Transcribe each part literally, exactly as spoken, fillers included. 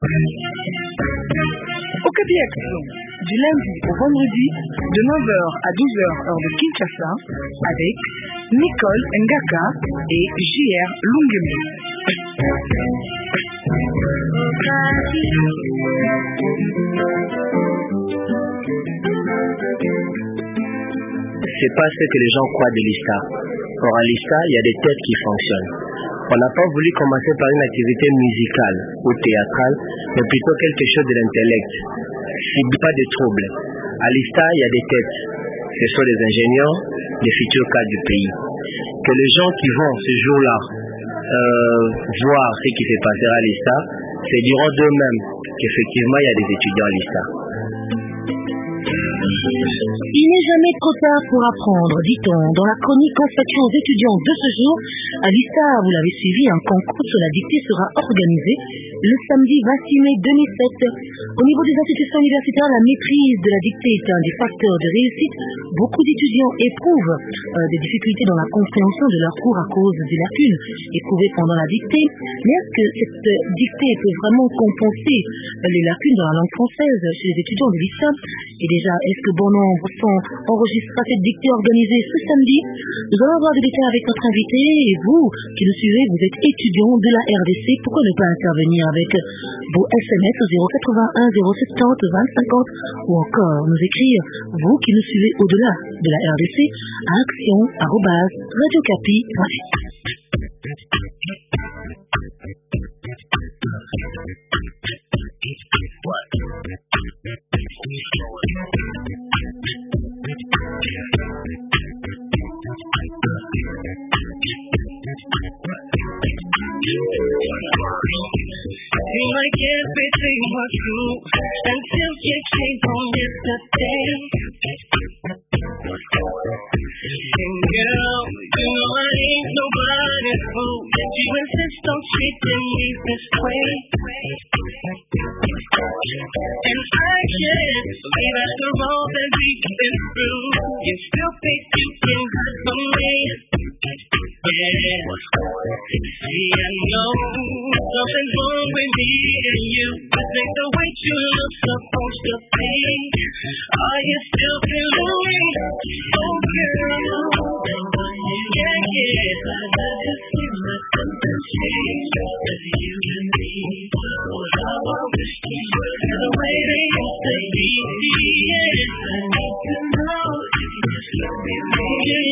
Okapi Action, du lundi au vendredi, de neuf heures à douze heures heure de Kinshasa, avec Nicole Ngaka et J R Lungeme. C'est pas ce que les gens croient de l'Ista. Or à l'Ista, il y a des têtes qui fonctionnent. On n'a pas voulu commencer par une activité musicale ou théâtrale, mais plutôt quelque chose de l'intellect. Si pas de troubles. À l'Ista, il y a des têtes. Ce sont les ingénieurs, les futurs cadres du pays. Que les gens qui vont ce jour-là euh, voir ce qui se passera à l'Ista, c'est diront d'eux-mêmes qu'effectivement il y a des étudiants à l'Ista. Il n'est jamais trop tard pour apprendre, dit-on, dans la chronique consacrée aux étudiants de ce jour. À l'Ista, vous l'avez suivi, un concours sur la dictée sera organisé le samedi vingt-six mai deux mille sept. Au niveau des institutions universitaires, la maîtrise de la dictée est un des facteurs de réussite. Beaucoup d'étudiants éprouvent euh, des difficultés dans la compréhension de leurs cours à cause des lacunes éprouvées pendant la dictée. Mais est-ce que cette dictée peut vraiment compenser les lacunes dans la langue française chez les étudiants de l'Ista? Et déjà, est-ce que bon nombre sont enregistrés à cette dictée organisée ce samedi? Nous allons avoir des détails avec notre invité. Et vous, qui nous suivez, vous êtes étudiant de la R D C. Pourquoi ne pas intervenir avec vos S M S au zéro quatre-vingt-un zéro soixante vingt cinquante ou encore nous écrire, vous qui nous suivez au-delà de la R D C, à action arobase radiocapi point net. Seem like everything was true until you came home yesterday. And girl, you know I ain't nobody's fool. You insist on treating me this way. And I can't believe after all that we've been through, you still think you can hide from me. Yeah, see, I know something's wrong with me and you. This ain't the way you look supposed to be. Are you still feeling me? Oh girl, yeah, yeah. I just feel like something changed with you and me. Oh, how I wish you were the way they used to be. Yeah, I need to know if you still be me.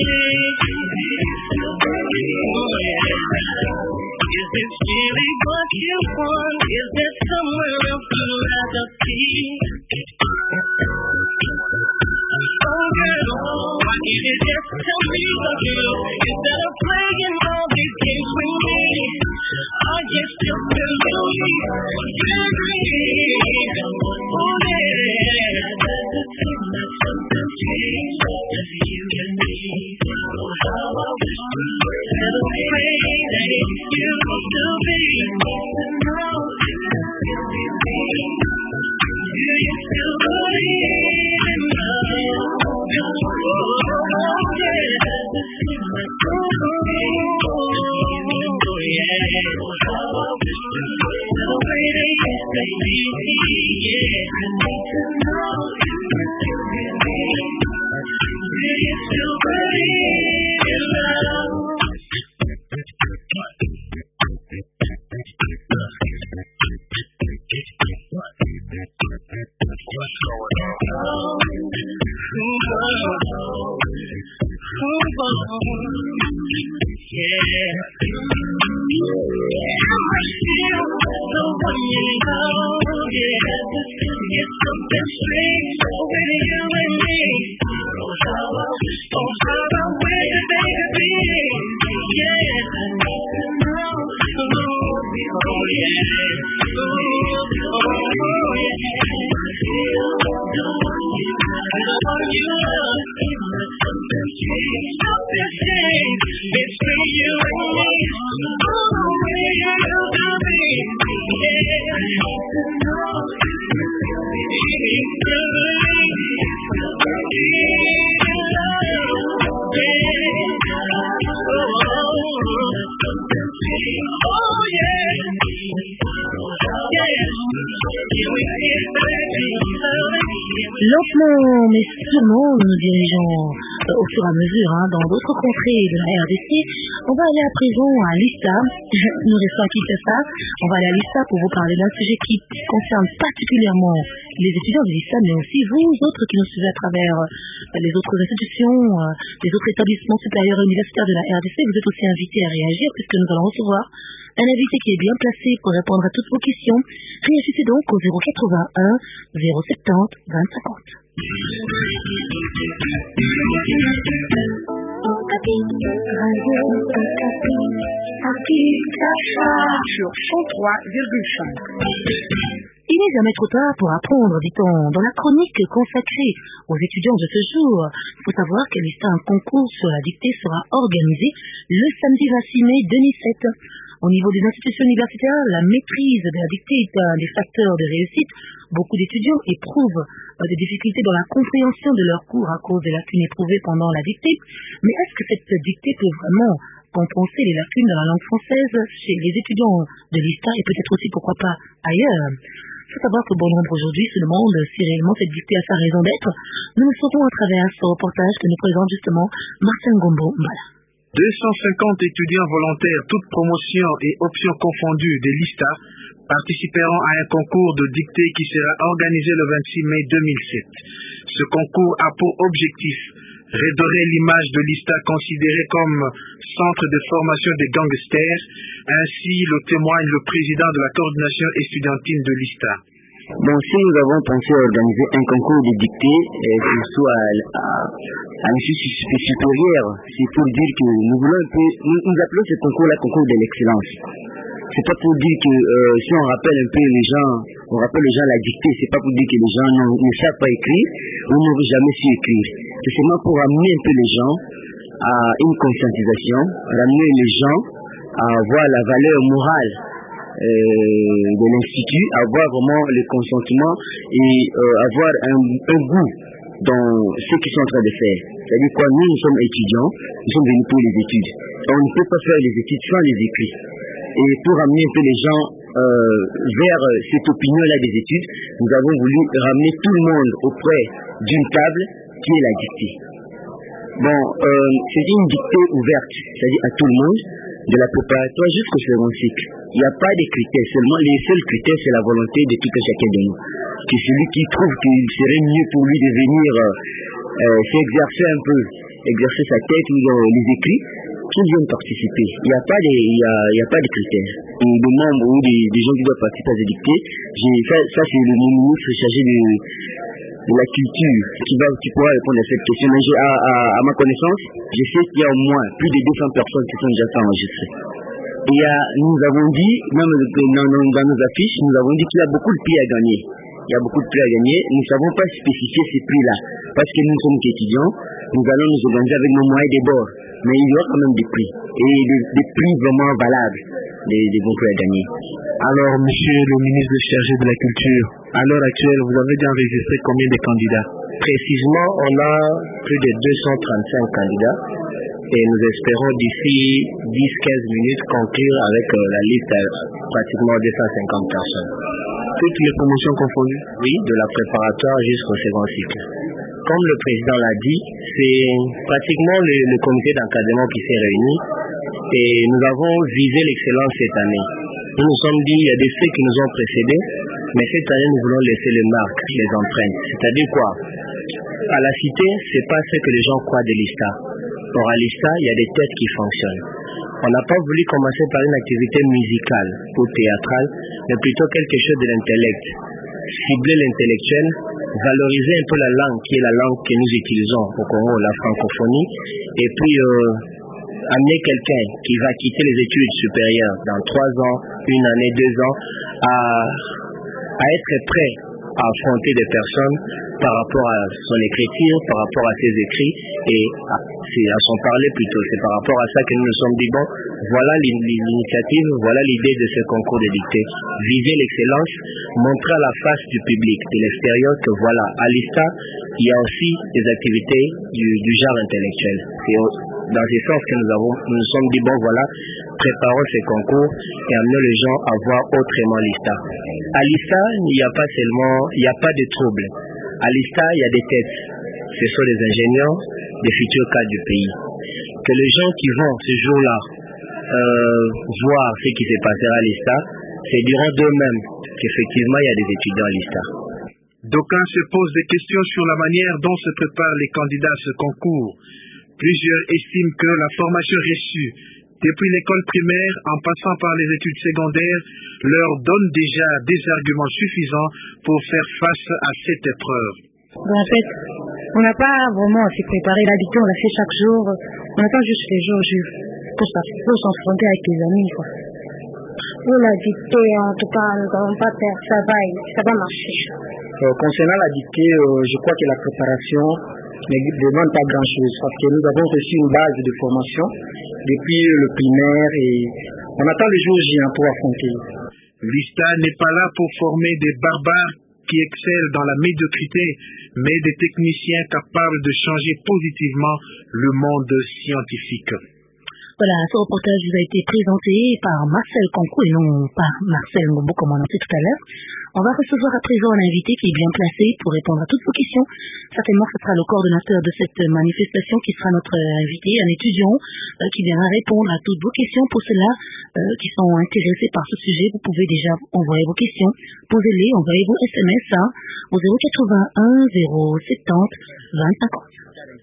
Oh yeah. Is this really what you want? Is there somewhere else you'd rather be? Oh girl, why can't you just tell me the truth instead of playing all these games with me? Are you still feeling me? Oh yeah, does it seem like something changed with you and me? Oh how I wish we were the way that it used to be. To know if you still be me. Do you still believe in love? Oh yeah, does it seem like something changed with you? Oh yeah, how I wish we were the way that it used to be. Yeah, I need to know if you still be me. Do you still believe in love? Yeah. Am I still the one you know? Yeah, it's something strange with you and me. Oh how I wish, oh how I wish they could be. Yeah, I need to know. Oh yeah, oh, oh yeah. Still the one you know, the one you love. Something changed, something changed between you and me. Oh, where you to be? Yeah, I need to know. It's the way we love. Yeah, oh, oh yeah, yeah. Lentement mais sûrement, nous nous dirigeons euh, au fur et à mesure hein, dans d'autres contrées de la R D C. On va aller à présent à l'ISTA. Nous restons à Kinshasa. On va aller à l'ISTA pour vous parler d'un sujet qui concerne particulièrement les étudiants de l'ISTA, mais aussi vous autres qui nous suivez à travers euh, les autres institutions, euh, les autres établissements supérieurs et universitaires de la R D C. Vous êtes aussi invités à réagir puisque nous allons recevoir un invité qui est bien placé pour répondre à toutes vos questions. Réagissez donc au zéro quatre-vingt-un zéro soixante-dix vingt cinquante. Sur cent trois virgule cinq. Il n'est jamais trop tard pour apprendre, dit-on, dans la chronique consacrée aux étudiants de ce jour. Il faut savoir qu'à l'ISTA, un concours sur la dictée sera organisé le samedi vingt-six mai deux mille sept. Au niveau des institutions universitaires, la maîtrise de la dictée est un des facteurs de réussite. Beaucoup d'étudiants éprouvent des difficultés dans la compréhension de leurs cours à cause des lacunes éprouvées pendant la dictée. Mais est-ce que cette dictée peut vraiment compenser les lacunes de la langue française chez les étudiants de l'ISTA et peut-être aussi, pourquoi pas, ailleurs? Il faut savoir que bon nombre aujourd'hui se demandent si réellement cette dictée a sa raison d'être. Nous le saurons à travers ce reportage que nous présente justement Martin Gombo Mbala. deux cent cinquante étudiants volontaires, toutes promotions et options confondues de l'ISTA, participeront à un concours de dictée qui sera organisé le vingt-six mai deux mille sept. Ce concours a pour objectif redorer l'image de l'ISTA considérée comme centre de formation des gangsters. Ainsi le témoigne le président de la coordination estudiantine de l'ISTA. Bon, si nous avons pensé à organiser un concours de dictée, et que ce soit à, à, à l'issue supérieure, c'est pour dire que nous voulons un peu, nous, nous appelons ce concours-là concours de l'excellence. C'est pas pour dire que euh, si on rappelle un peu les gens, on rappelle les gens la dictée, c'est pas pour dire que les gens ne, ne savent pas écrire ou n'auront jamais su écrire. C'est seulement pour amener un peu les gens à une conscientisation, ramener les gens à voir la valeur morale Euh, de l'Institut, avoir vraiment le consentement et euh, avoir un, un goût dans ce qu'ils sont en train de faire. C'est-à-dire quoi, nous, nous sommes étudiants, nous sommes venus pour les études. On ne peut pas faire les études sans les écrits. Et pour amener un peu les gens euh, vers cette opinion-là des études, nous avons voulu ramener tout le monde auprès d'une table qui est la dictée. Bon, euh, c'est une dictée ouverte, c'est-à-dire à tout le monde, de la préparatoire jusqu'au second cycle. Il n'y a pas de critères, seulement les seuls critères, c'est la volonté de tout un chacun de nous. Que celui qui trouve qu'il serait mieux pour lui de venir euh, euh, s'exercer un peu, exercer sa tête ou euh, les écrits, qu'ils viennent participer. Il n'y a pas de, il y a, il y a pas de critères. Et des membres ou des, des gens qui doivent participer à ces dictées, ça, ça c'est le ministre chargé de, de la culture qui, va, qui pourra répondre à cette question. Mais à, à, à ma connaissance, je sais qu'il y a au moins plus de deux cents personnes qui sont déjà enregistrées. Et à, nous avons dit, même dans, dans, dans nos affiches, nous avons dit qu'il y a beaucoup de prix à gagner. Il y a beaucoup de prix à gagner. Nous ne savons pas spécifier ces prix-là. Parce que nous sommes étudiants, nous allons nous organiser avec nos moyens des bords. Mais il y aura quand même des prix. Et des, des prix vraiment valables, des, des bons prix à gagner. Alors, monsieur le ministre chargé de la culture, à l'heure actuelle, vous avez déjà enregistré combien de candidats? Précisément, on a plus de deux cent trente-cinq candidats. Et nous espérons d'ici dix à quinze minutes conclure avec euh, la liste à pratiquement deux cent cinquante personnes. Toutes les promotions confondues? Oui, de la préparatoire jusqu'au second cycle. Comme le président l'a dit, c'est pratiquement le, le comité d'encadrement qui s'est réuni et nous avons visé l'excellence cette année. Nous nous sommes dit, il y a des faits qui nous ont précédés, mais cette année nous voulons laisser les marques, les empreintes. C'est-à-dire quoi? À la cité, c'est pas ce que les gens croient de l'ISTA. Or à l'ISTA, il y a des têtes qui fonctionnent. On n'a pas voulu commencer par une activité musicale ou théâtrale, mais plutôt quelque chose de l'intellect. Cibler l'intellectuel, valoriser un peu la langue qui est la langue que nous utilisons au Congo, la francophonie, et puis euh, amener quelqu'un qui va quitter les études supérieures dans trois ans, une année, deux ans, à, à être prêt à affronter des personnes par rapport à son écriture, par rapport à ses écrits et à, à son parler plutôt. C'est par rapport à ça que nous nous sommes dit, bon, voilà l'initiative, voilà l'idée de ce concours de dictée. Viser l'excellence, montrer à la face du public, de l'extérieur, que voilà, à l'ISTA, il y a aussi des activités du, du genre intellectuel. Et dans ce sens que nous avons, nous nous sommes dit, bon voilà, préparons ces concours et amenons les gens à voir autrement l'I S T A. À l'I S T A, il n'y a pas seulement, il n'y a pas de trouble. À l'I S T A, il y a des têtes. Ce sont les ingénieurs, des futurs cadres du pays. Que les gens qui vont ce jour-là euh, voir ce qui s'est passé à l'I S T A, c'est diront d'eux-mêmes qu'effectivement il y a des étudiants à l'I S T A. D'aucuns se posent des questions sur la manière dont se préparent les candidats à ce concours. Plusieurs estiment que la formation reçue depuis l'école primaire en passant par les études secondaires leur donne déjà des arguments suffisants pour faire face à cette épreuve. En fait, on n'a pas vraiment à se préparer. La dictée, on la fait chaque jour. On attend juste les jours pour s'enfronter avec les amis, quoi. Pour la dictée, en tout cas, nous n'avons pas peur, ça va, ça va marcher. Euh, concernant la dictée, euh, je crois que la préparation ne demande pas grand-chose parce que nous avons reçu une base de formation depuis le primaire et on attend le jour J pour affronter. L'I S T A n'est pas là pour former des barbares qui excellent dans la médiocrité, mais des techniciens capables de changer positivement le monde scientifique. Voilà, ce reportage vous a été présenté par Marcel Concours et non par Marcel Ngombo, comme on a dit tout à l'heure. On va recevoir à présent un invité qui est bien placé pour répondre à toutes vos questions. Certainement, ce sera le coordonnateur de cette manifestation qui sera notre invité, un étudiant euh, qui viendra répondre à toutes vos questions. Pour ceux-là euh, qui sont intéressés par ce sujet, vous pouvez déjà envoyer vos questions. Posez-les, envoyez vos S M S hein, au zéro quatre-vingt-un zéro soixante vingt cinquante.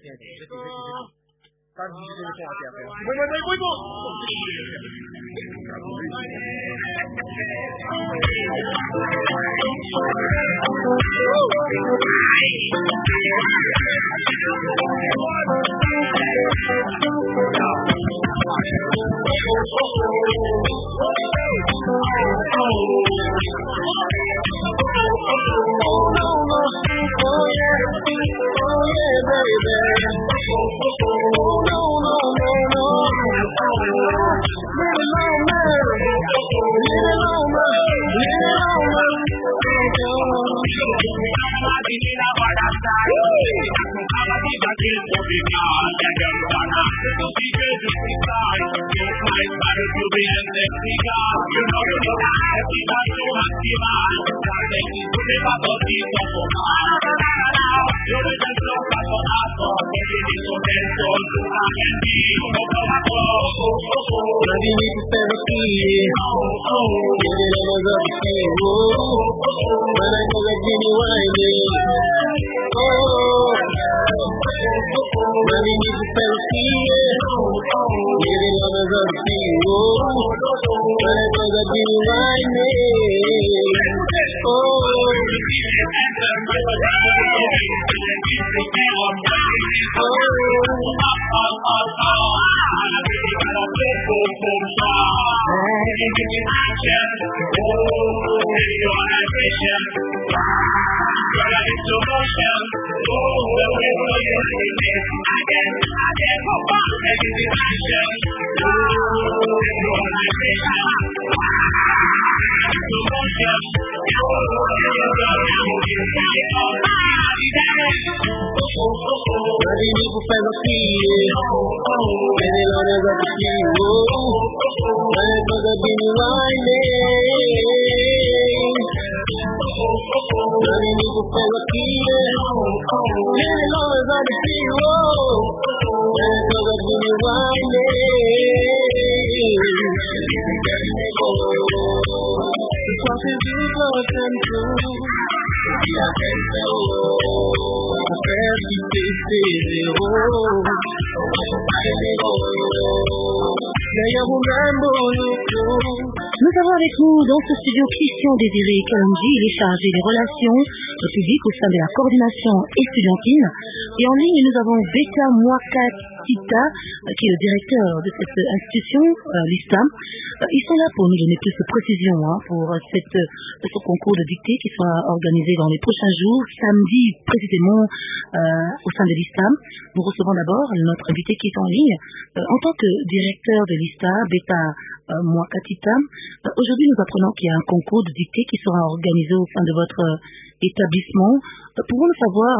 Nous avons avec nous dans ce studio Christian Désiré Kalonji, il est chargé des relations publiques au sein de la coordination estudiantine. Et en ligne, nous avons Beta Mwakatita, qui est le directeur de cette institution, euh, l'I S T A. Euh, ils sont là pour nous donner plus de précisions hein, pour cette, ce concours de dictée qui sera organisé dans les prochains jours, samedi précisément euh, au sein de l'I S T A. Nous recevons d'abord notre invité qui est en ligne. Euh, en tant que directeur de l'I S T A, Beta euh, Mwakatita, euh, aujourd'hui nous apprenons qu'il y a un concours de dictée qui sera organisé au sein de votre euh, établissement. Euh, pouvons-nous savoir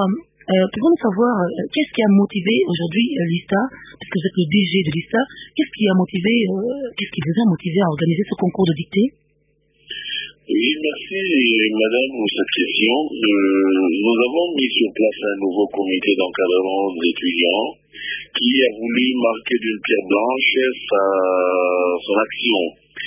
Euh, pouvons-nous savoir euh, qu'est-ce qui a motivé aujourd'hui euh, l'I S T A, parce que vous êtes le D G de l'I S T A, qu'est-ce qui a motivé, euh, qu'est-ce qui vous a motivé à organiser ce concours de dictée? Oui, merci madame pour cette question. Euh, nous avons mis sur place un nouveau comité d'encadrement des étudiants qui a voulu marquer d'une pierre blanche sa, son action.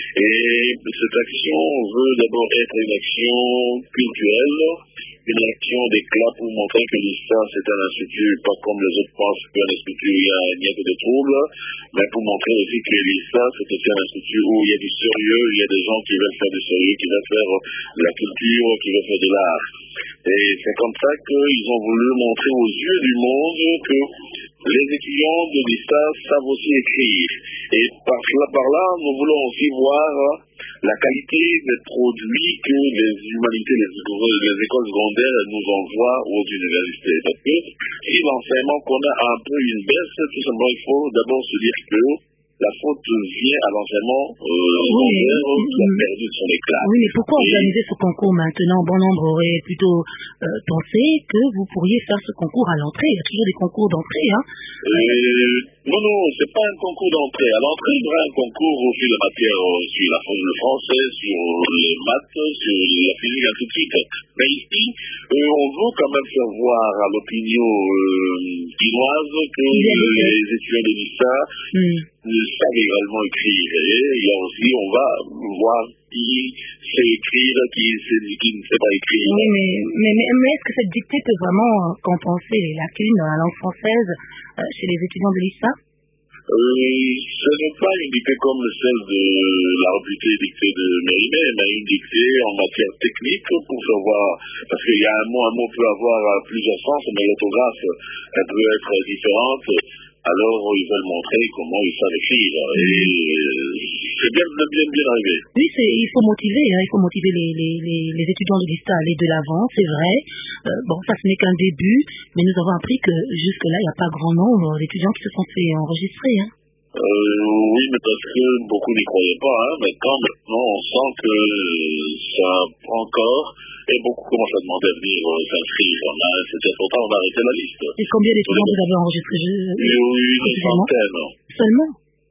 Et cette action veut d'abord être une action culturelle, une action d'éclat pour montrer que l'I S T A c'est un institut, pas comme les autres pensent qu'un institut il y a, il n'y a que des troubles, mais pour montrer aussi que l'I S T A c'est aussi un institut où il y a du sérieux, il y a des gens qui veulent faire du sérieux, qui veulent faire de la culture, qui veulent faire de l'art. Et c'est comme ça qu'ils ont voulu montrer aux yeux du monde que les étudiants de l'I S T A savent aussi écrire. Et par là, par là, nous voulons aussi voir la qualité des produits que les humanités, les, les écoles secondaires nous envoient aux universités. Parce que si l'enseignement connaît un peu une baisse, tout simplement il faut d'abord se dire que la faute vient à l'enseignement euh, secondaire oui, qui a perdu de son éclat. Oui, mais pourquoi Et organiser ce concours maintenant? Bon nombre aurait plutôt euh, pensé que vous pourriez faire ce concours à l'entrée. Il y a toujours des concours d'entrée, hein? Euh, non, non, c'est pas un concours d'entrée. À l'entrée, il y aura un concours sur la matière, euh, sur la, le français, sur les maths, sur la physique, ainsi de suite. Mais ici, euh, on veut quand même faire voir à l'opinion euh, chinoise que les étudiants de l'I S T A mm. savent également écrire. Et il y a aussi, on va voir qui sait écrire, qui, sait, qui ne sait pas écrire. Oui, mais, mais, mais, mais est-ce que cette dictée peut vraiment compenser les lacunes dans la langue française euh, chez les étudiants de l'I S T A? Euh, ce n'est pas une dictée comme celle de la réputée dictée de Mérimée, mais une dictée en matière technique pour savoir, parce qu'il y a un mot, un mot peut avoir plusieurs sens, mais l'orthographe, elle peut être différente. Alors, ils veulent montrer comment ils savent écrire. Et c'est bien, bien, bien arrivé. Oui, c'est, il faut motiver, hein, il faut motiver les, les, les, les étudiants de l'I S T A à aller de l'avant, c'est vrai. Euh, bon, ça ce n'est qu'un début, mais nous avons appris que jusque-là, il n'y a pas grand nombre d'étudiants qui se sont fait enregistrer. Hein. Euh, oui, mais parce que beaucoup n'y croyaient pas, hein, mais quand maintenant on sent que ça prend corps, et beaucoup commencent à demander à venir euh, s'inscrire. On a, c'était trop tard, on a arrêté la liste. Et combien d'étudiants vous avez enregistré? Je... Oui, oui, une centaine. Seulement?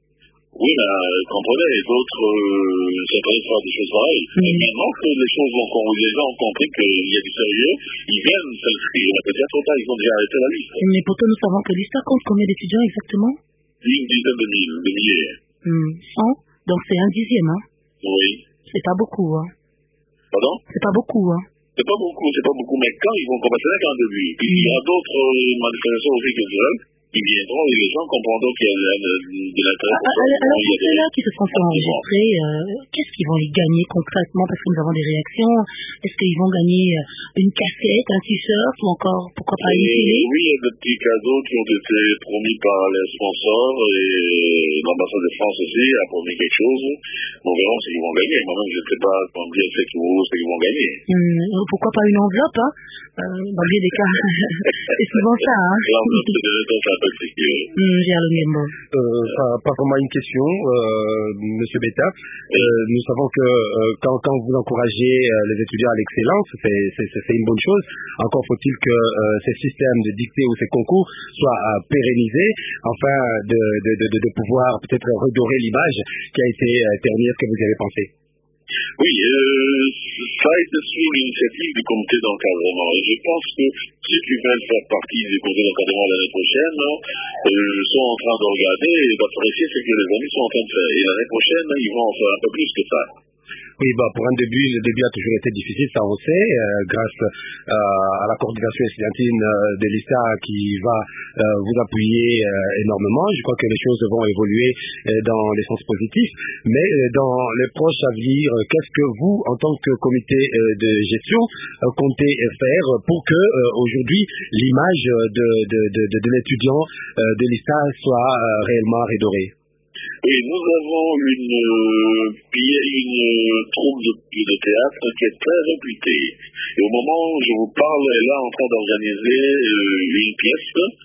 Oui, mais euh, comprenez, d'autres euh, s'intéressent à des choses pareilles. Mm. Et maintenant que les choses ont, les gens ont compris qu'il y a du sérieux, ils viennent s'inscrire. Mais peut-être trop tard, ils ont déjà arrêté la liste. Mais pourtant, nous savons que l'I S T A compte combien d'étudiants exactement? Une dizaine de mille, de milliers. Mm. cent? Donc c'est un dixième, hein? Oui. C'est pas beaucoup, hein? Pardon? C'est pas beaucoup, hein? C'est pas beaucoup, c'est pas beaucoup, mais quand ils vont commencer là, qu'en début. Puis il y a d'autres euh, manifestations aussi culturelles qui viendront et les gens comprendront qu'il y a de, de l'intérêt. Ah, alors, alors pour ceux-là qui se sont fait enregistrer, euh, qu'est-ce qu'ils vont y gagner concrètement? Parce que nous avons des réactions. Est-ce qu'ils vont gagner une casquette, un t-shirt ou encore, pourquoi pas une télé? Oui, il y a des petits cadeaux qui ont été promis par les sponsors et l'ambassade de France aussi a promis quelque chose. Nous verrons ce qu'ils vont gagner. Moi-même, je ne sais pas combien c'est qu'ils vont gagner. Hum, pourquoi pas une enveloppe, hein? Euh, dans bien des cas, c'est souvent ça, hein? L'enveloppe de l'État, c'est un peu compliqué. Hum, j'ai le même mot. Euh, pas, pas vraiment une question, euh, Monsieur Beta. Euh, nous savons que euh, quand, quand vous encouragez euh, les étudiants à l'excellence, c'est, c'est, c'est une bonne chose. Encore faut-il que euh, ces systèmes de dictée ou ces concours soient euh, pérennisés, afin de, de, de, de pouvoir peut-être redorer l'image qui a été euh, ternie. Est-ce que vous y avez pensé? Oui, euh, ça a été sur l'initiative du comité d'encadrement. Et je pense que ceux qui veulent faire partie du comité d'encadrement l'année prochaine euh, sont en train de regarder et d'apprécier ce que les amis sont en train de faire. Et l'année prochaine, ils vont en faire un peu plus que ça. Oui, bah, pour un début, le début a toujours été difficile, ça on sait, euh, grâce euh, à la coordination estudiantine euh, de l'I S T A qui va euh, vous appuyer euh, énormément. Je crois que les choses vont évoluer euh, dans les sens positifs. Mais euh, dans les proches avenirs, euh, qu'est-ce que vous, en tant que comité euh, de gestion, euh, comptez faire pour que euh, aujourd'hui l'image de, de, de, de, de l'étudiant euh, de l'I S T A soit euh, réellement redorée? Oui, nous avons une, euh, une euh, troupe de, de théâtre qui est très réputée. Et au moment où je vous parle, elle est là en train d'organiser euh, une pièce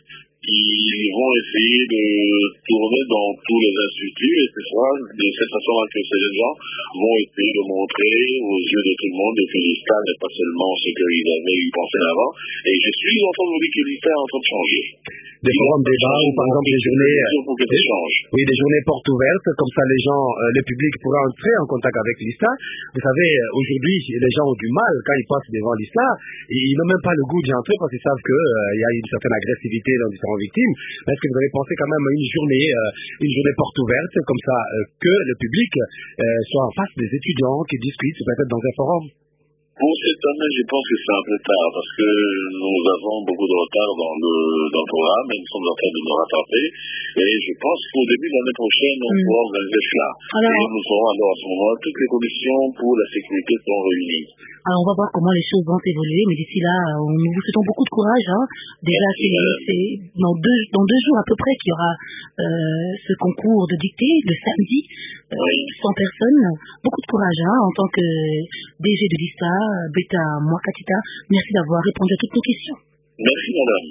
ils vont essayer de tourner dans tous les instituts et c'est ça, de cette façon-là que ces jeunes gens vont essayer de montrer aux yeux de tout le monde que l'I S T A n'est pas seulement ce qu'ils avaient eu pensé avant. Et je suis en train de vous dire que l'I S T A est en train de changer. Des forums débats ou par exemple des journées, pour que ça change. oui, des journées portes ouvertes, comme ça les gens, euh, le public pourra entrer en contact avec l'I S T A. Vous savez, aujourd'hui, les gens ont du mal quand ils passent devant l'I S T A, ils n'ont même pas le goût d'y entrer parce qu'ils savent qu'il euh, y a une certaine agressivité dans différentes victimes. Mais est-ce que vous avez pensé quand même à une journée, euh, une journée porte ouverte, comme ça, euh, que le public euh, soit en face des étudiants qui discutent peut-être dans un forum? Pour cette année, je pense que c'est un peu tard parce que nous avons beaucoup de retard dans le, dans le programme et nous sommes en train de nous rattraper. Et je pense qu'au début de l'année prochaine, on mmh. pourra organiser cela. Alors, et nous aurons alors à ce moment toutes les conditions pour la sécurité sont réunies. Alors, on va voir comment les choses vont évoluer, mais d'ici là, on, nous vous souhaitons beaucoup de courage. Hein. Déjà, c'est, c'est dans, deux, dans deux jours à peu près qu'il y aura euh, ce concours de dictée, le samedi, euh, oui. cent personnes. Beaucoup de courage hein, en tant que D G de l'I S T A, Beta Mwakatita. Merci d'avoir répondu à toutes nos questions. Merci, madame.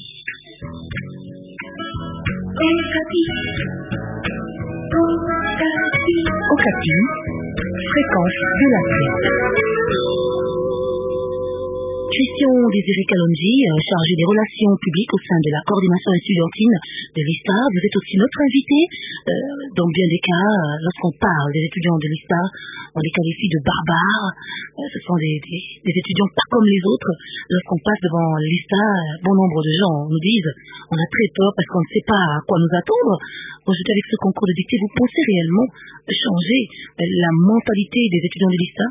Okapi, fréquence de la paix. Christian Désiré Kalonji, chargé des relations publiques au sein de la coordination estudiantine de l'I S T A. Vous êtes aussi notre invité. Euh, dans bien des cas, lorsqu'on parle des étudiants de l'I S T A, on les qualifie de barbares. Euh, ce sont des, des, des étudiants pas comme les autres. Lorsqu'on passe devant l'I S T A, bon nombre de gens nous disent on a très peur parce qu'on ne sait pas à quoi nous attendre. Aujourd'hui, avec ce concours de dictée, vous pensez réellement changer la mentalité des étudiants de l'I S T A?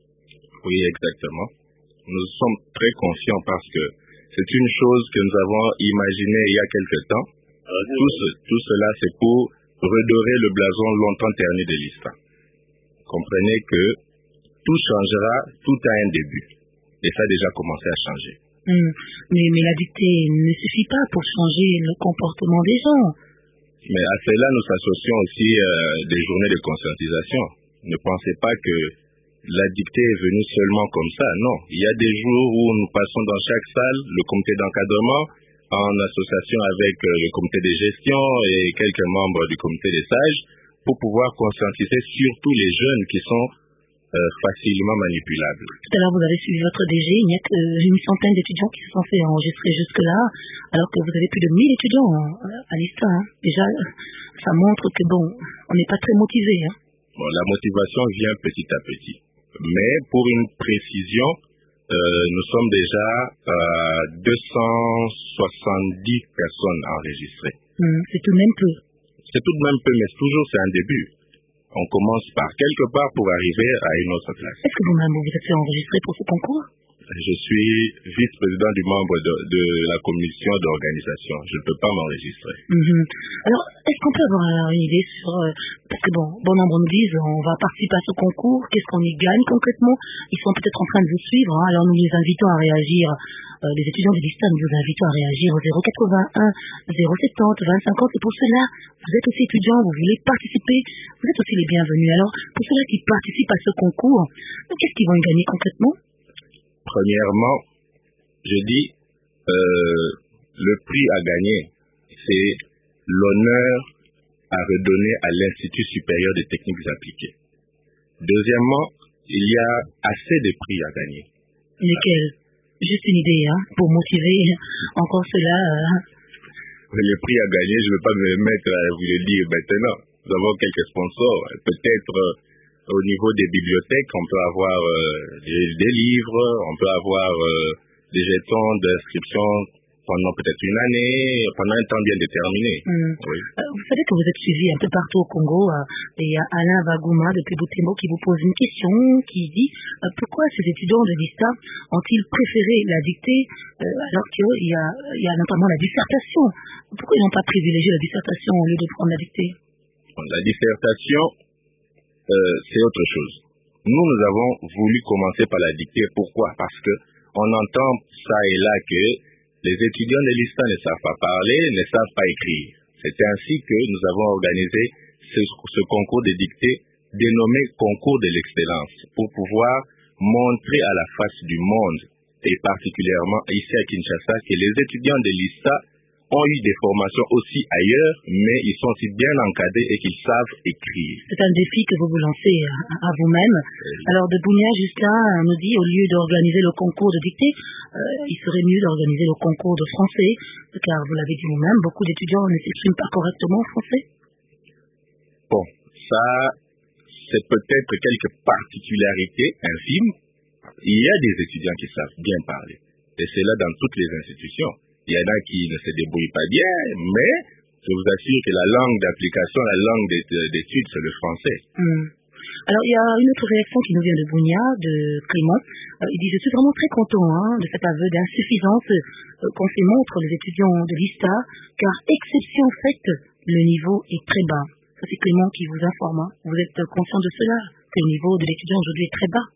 Oui, exactement. Nous sommes très confiants parce que c'est une chose que nous avons imaginée il y a quelque temps. Euh, tout, ce, tout cela, c'est pour redorer le blason longtemps terni de l'I S T A. Comprenez que tout changera, tout a un début. Et ça a déjà commencé à changer. Mmh. Mais, mais la dictée ne suffit pas pour changer le comportement des gens. Mais à cela, nous associons aussi euh, des journées de conscientisation. Ne pensez pas que la dictée est venue seulement comme ça, non. Il y a des jours où nous passons dans chaque salle, le comité d'encadrement, en association avec euh, le comité de gestion et quelques membres du comité des sages, pour pouvoir conscientiser surtout les jeunes qui sont euh, facilement manipulables. Tout à l'heure, vous avez suivi votre D G, il n'y a qu'une centaine d'étudiants qui sont censés enregistrer jusque-là, alors que vous avez plus de mille étudiants à l'I S T A. Hein. Déjà, ça montre que bon, on n'est pas très motivés. Hein. Bon, la motivation vient petit à petit. Mais pour une précision, euh, nous sommes déjà à deux cent soixante-dix personnes enregistrées. Mmh, c'est tout de même peu. C'est tout de même peu, mais toujours c'est un début. On commence par quelque part pour arriver à une autre place. Est-ce que vous-même vous êtes fait enregistrer pour ce concours? Je suis vice-président du membre de, de la commission d'organisation. Je ne peux pas m'enregistrer. Mmh. Alors, est-ce qu'on peut avoir une idée sur... Euh, parce que bon, bon nombre nous disent, on va participer à ce concours, qu'est-ce qu'on y gagne concrètement? Ils sont peut-être en train de vous suivre, hein, alors nous les invitons à réagir. Euh, les étudiants de l'I S T A, nous vous invitons à réagir au zéro quatre-vingt-un, zéro soixante, vingt cinquante. Et pour cela, vous êtes aussi étudiants, vous voulez participer, vous êtes aussi les bienvenus. Alors, pour ceux-là qui participent à ce concours, qu'est-ce qu'ils vont y gagner concrètement? Premièrement, je dis, euh, le prix à gagner, c'est l'honneur à redonner à l'Institut supérieur des techniques appliquées. Deuxièmement, il y a assez de prix à gagner. Lesquels? Juste une idée, hein, pour motiver encore cela. Euh... Le prix à gagner, je ne vais pas me mettre à vous le dire maintenant. Nous avons quelques sponsors, peut-être... Euh, Au niveau des bibliothèques, on peut avoir euh, des, des livres, on peut avoir euh, des jetons d'inscription pendant peut-être une année, pendant un temps bien déterminé. Mmh. Oui. Euh, vous savez que vous êtes suivi un peu partout au Congo, euh, et il y a Alain Bagouma depuis Butembo qui vous pose une question, qui dit euh, pourquoi ces étudiants de l'I S T A ont-ils préféré la dictée euh, alors qu'il y a, il y a notamment la dissertation? Pourquoi ils n'ont pas privilégié la dissertation au lieu de prendre la dictée? La dissertation, Euh, c'est autre chose. Nous, nous avons voulu commencer par la dictée. Pourquoi? Parce que on entend ça et là que les étudiants de l'I S T A ne savent pas parler, ne savent pas écrire. C'est ainsi que nous avons organisé ce, ce concours de dictée dénommé Concours de l'excellence pour pouvoir montrer à la face du monde, et particulièrement ici à Kinshasa, que les étudiants de l'I S T A ont eu des formations aussi ailleurs, mais ils sont aussi bien encadrés et qu'ils savent écrire. C'est un défi que vous vous lancez à, à vous-même. Oui. Alors de Bounia, Justin nous dit, au lieu d'organiser le concours de dictée, euh, il serait mieux d'organiser le concours de français, car vous l'avez dit vous-même, beaucoup d'étudiants ne s'expriment pas correctement en français. Bon, ça, c'est peut-être quelques particularités infimes. Il y a des étudiants qui savent bien parler, et c'est là dans toutes les institutions. Il y en a qui ne se débrouillent pas bien, mais je vous assure que la langue d'application, la langue d'étude, c'est le français. Mmh. Alors, il y a une autre réaction qui nous vient de Bounia, de Clément. Euh, il dit, je suis vraiment très content hein, de cet aveu d'insuffisance euh, qu'on fait montre les étudiants de l'I S T A, car exception faite, le niveau est très bas. Ça, c'est Clément qui vous informe. Hein. Vous êtes conscient de cela, que le niveau de l'étudiant aujourd'hui est très bas?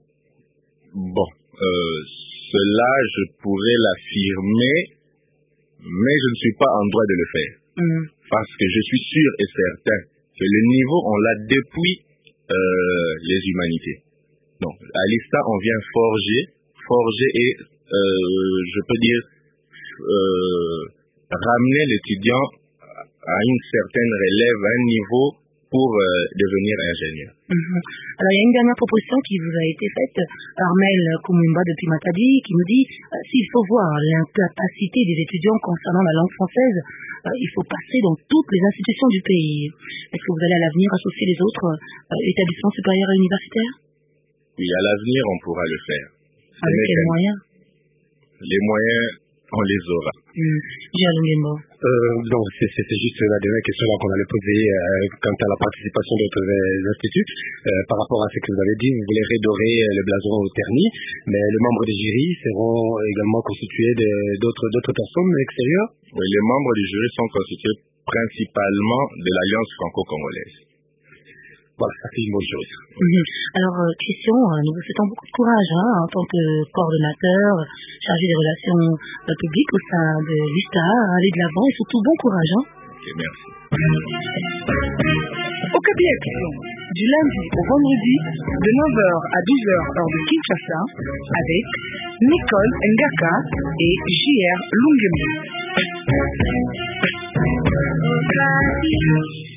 Bon, euh, cela, je pourrais l'affirmer, mais je ne suis pas en droit de le faire. Mmh. Parce que je suis sûr et certain que le niveau, on l'a depuis euh, les humanités. Donc, à l'I S T A, on vient forger, forger et, euh, je peux dire, euh, ramener l'étudiant à une certaine relève, à un niveau pour euh, devenir ingénieur. Mmh. Alors, il y a une dernière proposition qui vous a été faite, Armel Koumumba depuis Matadi, qui nous dit euh, s'il faut voir l'incapacité des étudiants concernant la langue française, euh, il faut passer dans toutes les institutions du pays. Est-ce que vous allez à l'avenir associer les autres euh, établissements supérieurs et universitaires? Oui, à l'avenir, on pourra le faire. Avec quels moyens? Les moyens, on les aura. Mmh. Euh, donc c'est juste la dernière question qu'on allait poser euh, quant à la participation d'autres euh, instituts. Euh, par rapport à ce que vous avez dit, vous voulez redorer euh, le blason au Terni, mais les membres du jury seront également constitués d'autres d'autres personnes extérieures? Oui, les membres du jury sont constitués principalement de l'Alliance franco-congolaise. Voilà, ça fait une bonne chose. Mmh. Alors, euh, Christian, euh, nous vous souhaitons beaucoup de courage hein, en tant que coordonnateur, chargé des relations euh, publiques au sein de l'I S T A. Allez de l'avant et surtout bon courage. Hein. Ok, merci. Okapi Action, du lundi au vendredi, de neuf heures à douze heures heure de Kinshasa, avec Nicole Ngaka et J R Lungemu.